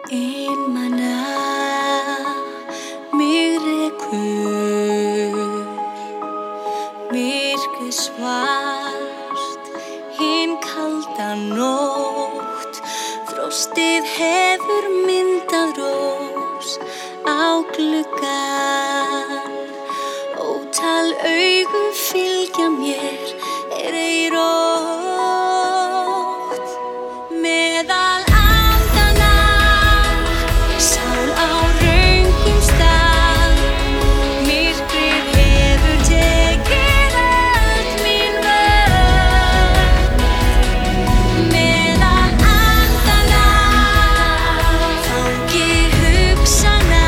Einmana mig rekur myrkrið svart hin kalda nótt. Frostið hefur myndað rós á gluggann. Ótal augu fylgja mér ei rótt. Meðal andanna sál á röngum stað. Myrkrið hefur tekið öll mín völd. Meðal andanna fangi hugsana.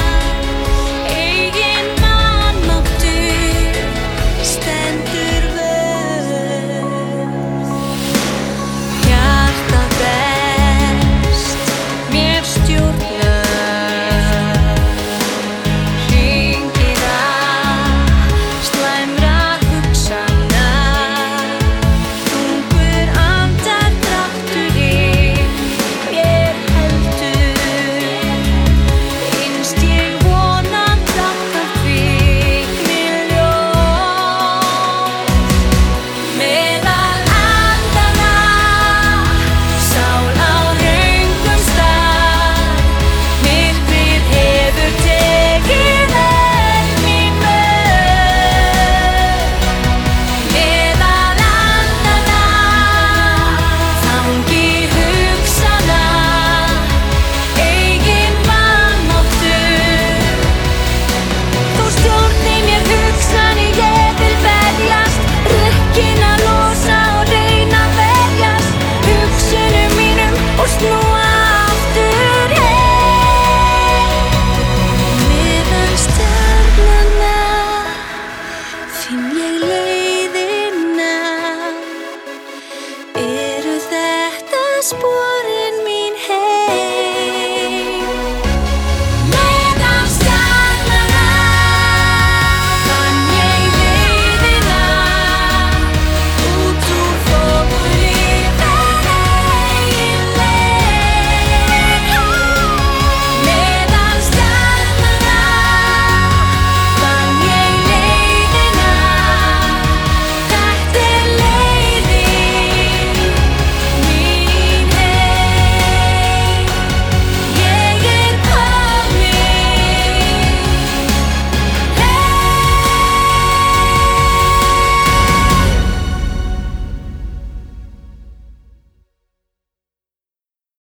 Eigin vanmáttur stendur vörð. Hjartað berst mér stjórnar. Hringir slæmra hugsana. Þungur andardrátturinn mér heldur. Innst ég vona brátt að kvikni ljós. Meðal andanna sál á röngum stað. Myrkrið hefur tekið öll mín völd. Meðal andanna fangi hugsana. Eigin vanmáttur þú stjórni mér hugsanir. Ég vil verjast, rökkin að losa og reyna að verjast hugsunum mínum og snúa aftur heim. Meðal stjarnanna finn ég leiðina. Eru þetta spor